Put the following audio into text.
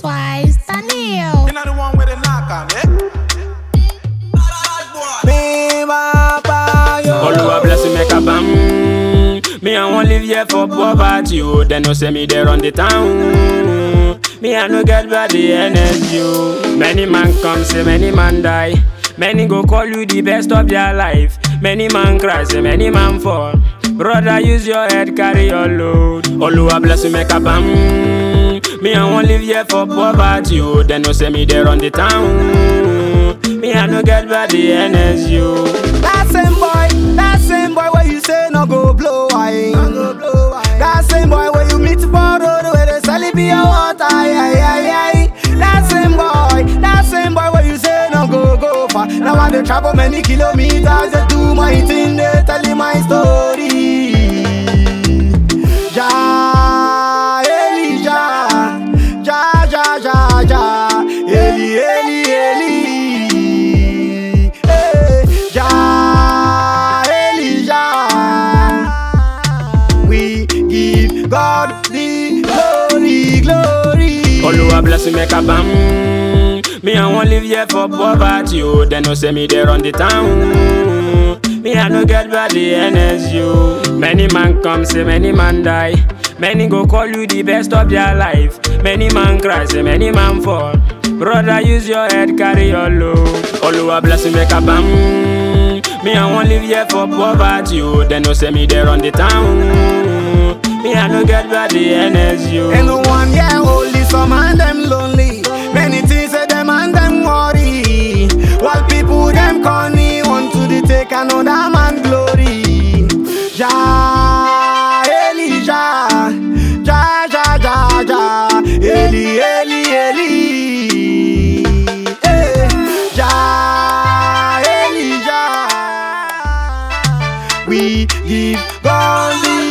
Wise Daniel. You know the one with the knock on it. Me papa yo. Oluwa bless you, make a bam. Me I won't live here for poverty. Oh, then no say me there on the town. Me I no get body energy. Oh. Many man come, say many man die. Many go call you the best of their life. Many man cry, say many man fall. Brother, use your head, carry your load. Oluwa bless you, make a bam. Me I won't live here for poverty. Oh, then no say me there on the town. Me I no get body energy. Oh. That same boy where you say no go blow wine. That same boy where you meet for road where they sell it beer water. That same boy where you say no go far. Now I dey travel many kilometers, they do my thing, they tell you my story. Ja, Elijah, Ja, Eli, Eli, Eli. Hey, Ja, Elijah. We give God the glory. Oluwa bless you, make a bam. Me I won't live here for poverty. Oh, then no say me there on the town. Me I no get body energy. Oh. Many man come, say many man die. Many go call you the best of their life. Many man cry, say many man fall. Brother, use your head, carry your load. Oluwa bless you, make a bam. Me I won't live here for poverty. Oh, then no say me there on the town. Me I no get body energy. Oh. And the one yeah only some and them lonely. Many things say them and them worry. While people them corny want to take another man glory. Ja, Elijah, Ja, Eli, Eli, Eli. Hey, Ja, Elijah. We give God the